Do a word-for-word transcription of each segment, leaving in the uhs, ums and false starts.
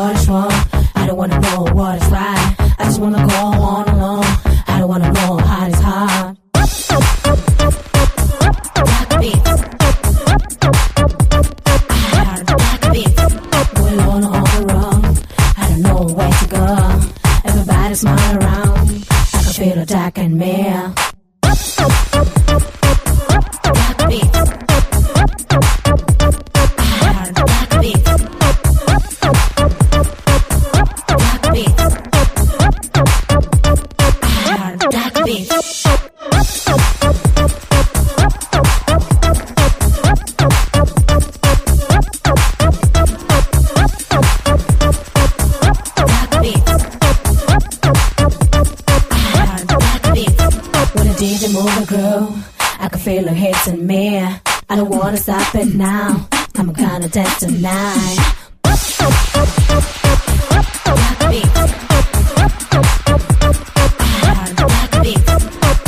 what is wrong. I don't wanna know what is right. I just wanna go on alone. I don't wanna know how it's hard. Black beats. Black beats. We're alone on the road. I don't know where to go. Everybody's smiling around. I can feel the dark in me. Black beats. Black beats. Black beats. Black beats. D J move and groove, I can feel the hits in me. I don't wanna stop it now. I'm gonna dance tonight. Black beats. Black beats.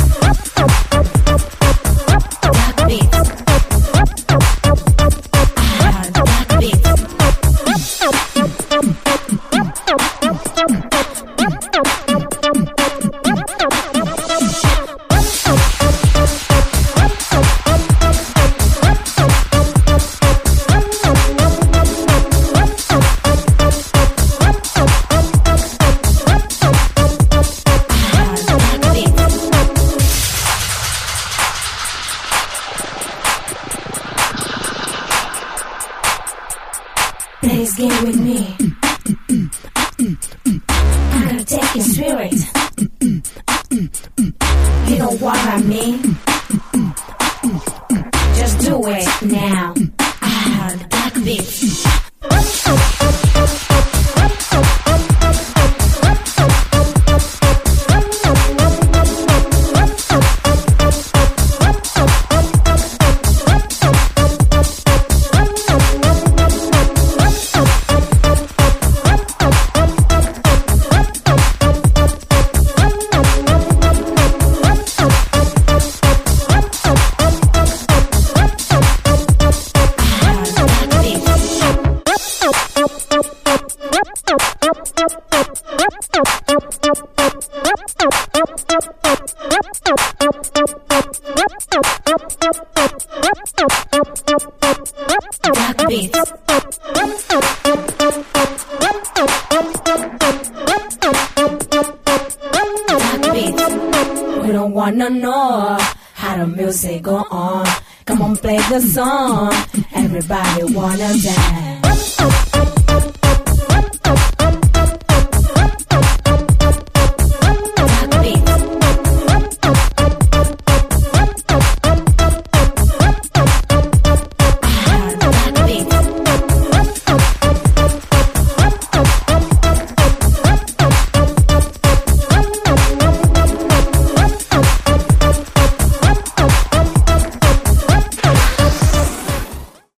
Black beats. Black beats. Please get with me. I'm gonna take your spirit. You know what I mean? Just do it now. Ah, the black beats. Black beats. Black beats. We don't wanna know how the music go on. Come on, play the song. Everybody wanna dance.